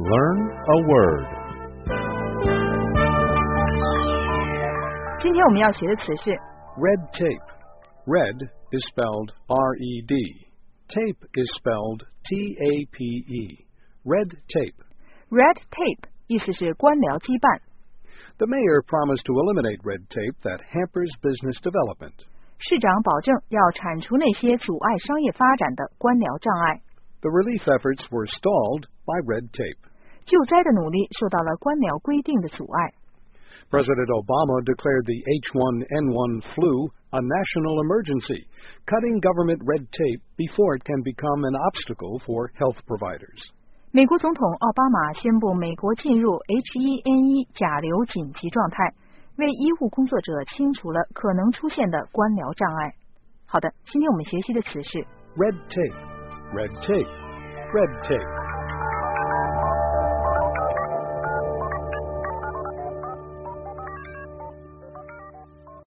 Learn a word. 今天我们要学的词是 Red tape. Red is spelled R-E-D. Tape is spelled T-A-P-E. Red tape. red tape， 意思是官僚羁绊。 The mayor promised to eliminate red tape that hampers business development. 市长保证要铲除那些阻碍商业发展的官僚障碍。 The relief efforts were stalled by red tape. 救灾的努力受到了官僚规定的阻碍。 President Obama declared the H1N1 flu a national emergency, cutting government red tape before it can become an obstacle for health providers. 美国总统奥巴马宣布美国进入 H1N1 甲流紧急状态，为医护工作者清除了可能出现的官僚障碍。好的，今天我们学习的词是 Red tape, red tape, red tape.